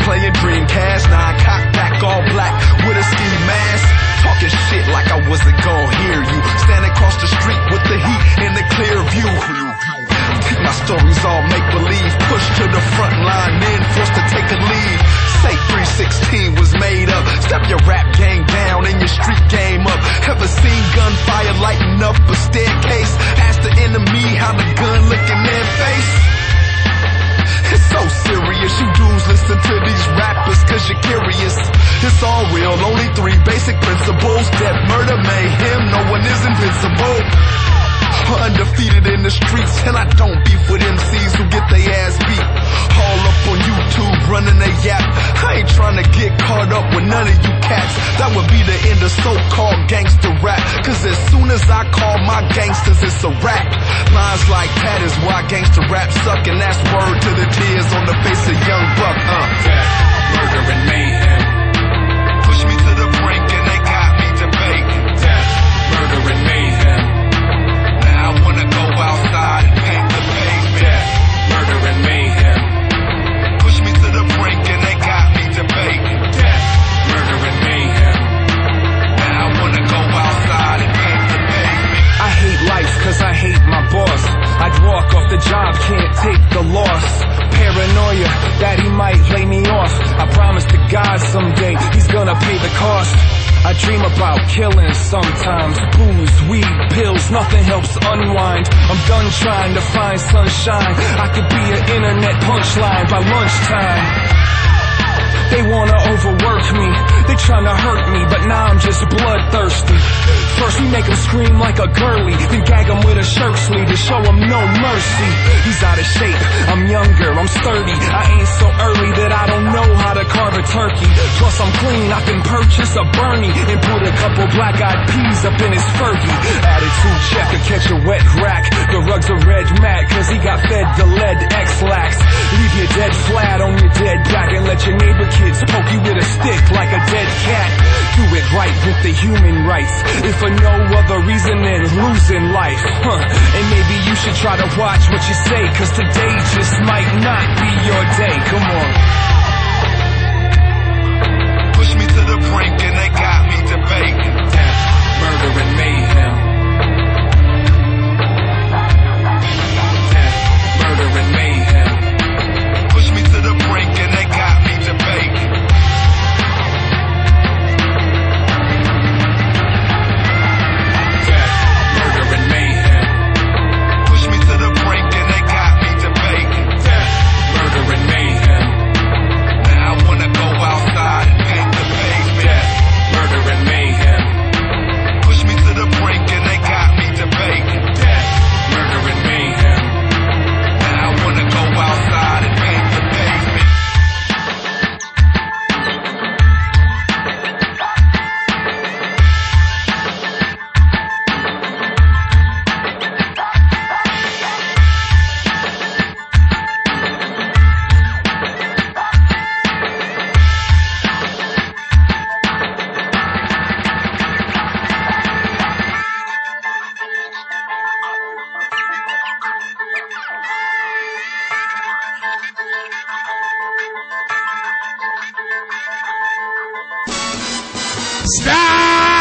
playing Dreamcast. Now I cock back all black with a ski mask. Talking shit like I wasn't gon' hear you. Standing across the street with the heat and the clear view. My story's all make-believe. Pushed to the front line, then forced to take a leave. Say 316 was made up. Step your rap game down and your street game up. Ever seen gunfire lighting up a staircase? Ask the enemy how the gun look in their face. It's so serious, you dudes listen to these rappers cause you're curious. It's all real, only 3 basic principles: death, murder, mayhem, no one is invincible. Undefeated in the streets, and I don't beef with MCs who get their ass beat. All up on YouTube, running a yap. I ain't trying to get caught up with none of you cats. That would be the end of so-called gangster rap. Cause as soon as I call my gangsters, it's a rap. Lines like that is why gangster rap suck, and that's word to the tears on the face of Young Buck. Death, murder, and mayhem push me to the brink, and they got me debating. Death, murder, and mayhem. I wanna go outside and paint the pavement. Death, murder, and mayhem push me to the brink, and they got me debating. Death, murder, and mayhem. Now I wanna go outside and paint the pavement. I hate life cause I hate my boss. I'd walk off the job, can't take the loss. Paranoia that he might lay me off. I promise to God someday he's gonna pay the cost. I dream about killing sometimes. Booze, weed, pills, nothing helps unwind. I'm done trying to find sunshine. I could be an internet punchline by lunchtime. They wanna overwork me, they tryna hurt me, but now I'm just bloodthirsty. First we make him scream like a girly, then gag him with a shirt sleeve to show him no mercy. He's out of shape, I'm younger, I'm sturdy. I ain't so early that I don't know how to carve a turkey. Plus I'm clean, I can purchase a Bernie and put a couple black-eyed peas up in his Fergie. Attitude check or catch a wet rack. The rugs are red matte cause he got fed the lead X-Lax. Leave you dead flat on your dead back and let your neighbor kids poke you with a stick like a dead cat. Do it right with the human rights, if for no other reason than losing life. And maybe you should try to watch what you say, cause today just might not be your day. Come on. Push me to the brink, and they got me debating. Death, murder, and mayhem. Death, murder, and mayhem push me to the brink, and they got me debating. Death, murder, and mayhem push me to the brink, and they got me debating. Death, murder, and mayhem. Now I wanna go outside and paint the pavement. Death, murder, and mayhem push me to the brink, and they got me debating. Death, murder, and mayhem. Now I wanna go outside and paint the pavement. Stop!